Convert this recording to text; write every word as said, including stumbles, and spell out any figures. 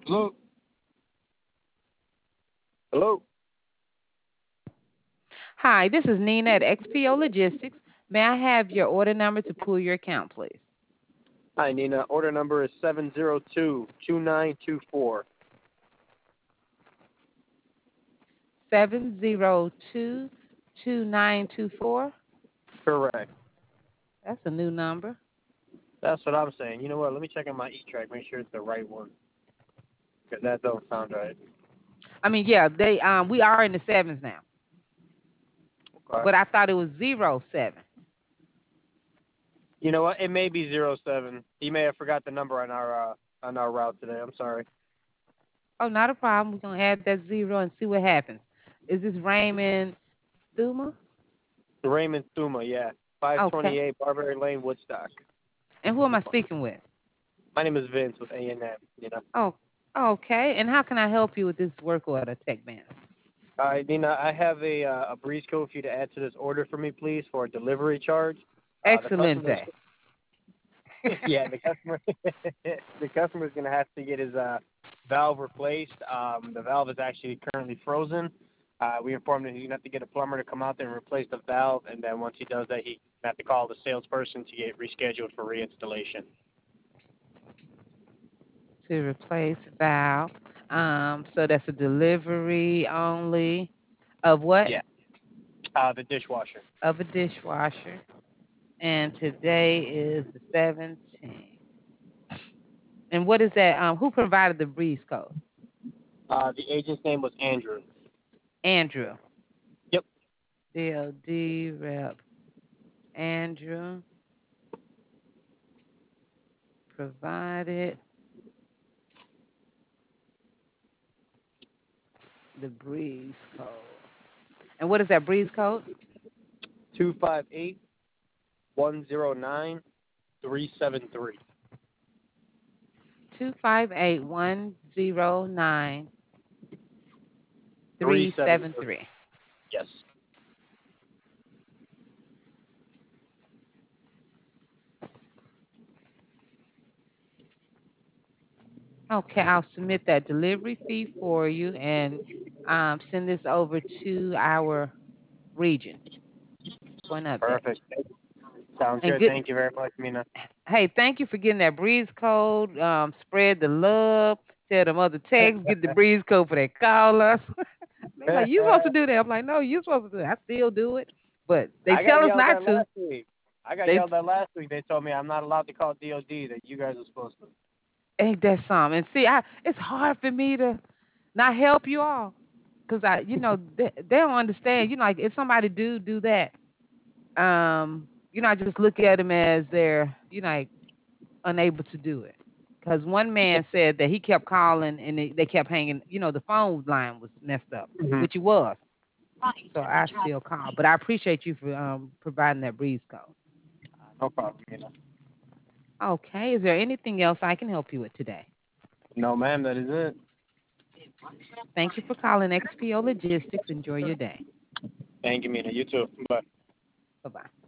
Hello? Hello? Hi, this is Nina at X P O Logistics. May I have your order number to pull your account, please? Hi, Nina. Order number is seven zero two, two nine two four. seven zero two, two nine two four. Correct. That's a new number. That's what I'm saying. You know what? Let me check on my E-Track, make sure it's the right one. Because that don't sound right. I mean, yeah, they um we are in the sevens now, Okay. but I thought it was zero seven. You know what? It may be zero seven. He may have forgot the number on our uh, on our route today. I'm sorry. Oh, not a problem. We're gonna add that zero and see what happens. Is this Raymond Thuma? Raymond Thuma, yeah. Okay. five twenty-eight Barbary Lane, Woodstock. And who am I speaking with? My name is Vince with A and M. You know. Oh, okay. And how can I help you with this work order, Tech Man? All right, Nina. I have a uh, a breeze code for you to add to this order for me, please, for a delivery charge. Uh, the customer Excelente. yeah, the customer the customer is going to have to get his uh, valve replaced. Um, the valve is actually currently frozen. Uh, we informed him he's going to have to get a plumber to come out there and replace the valve, and then once he does that, he's going to have to call the salesperson to get rescheduled for reinstallation. To replace valve. Um, so that's a delivery only of what? Yeah, uh, the dishwasher. Of a dishwasher. And today is the seventeenth. And what is that? Um, who provided the breeze code? Uh, the agent's name was Andrew. Andrew. Yep. D L D rep. Andrew provided the breeze code. And what is that breeze code? two five eight, one zero nine, three seven three. Two five eight one zero nine three three seven seven three. three. Yes. Okay, I'll submit that delivery fee for you and um, send this over to our region for an update. Perfect. Sounds And good. good. Thank you very much, Mina. Hey, thank you for getting that breeze code. Um, spread the love. Tell them other techs get the breeze code for they call us. They like, you supposed to do that. I'm like, no, you supposed to do that. I still do it, but they I got tell us yelled not at to. last week. I got They yelled at last week. They told me I'm not allowed to call D O D, that you guys are supposed to. ain't that something. And see, I it's hard for me to not help you all because I, you know, they, they don't understand. You know, like if somebody do do that, um, you know, I just look at them as they're, you know, like unable to do it. Because one man said that he kept calling and they, they kept hanging. You know, the phone line was messed up, Mm-hmm. which it was. So I still call, but I appreciate you for um providing that breeze code. No problem, Mina. Okay, is there anything else I can help you with today? No, ma'am, that is it. Thank you for calling X P O Logistics. Enjoy your day. Thank you, Mina. You too. Bye. Bye bye.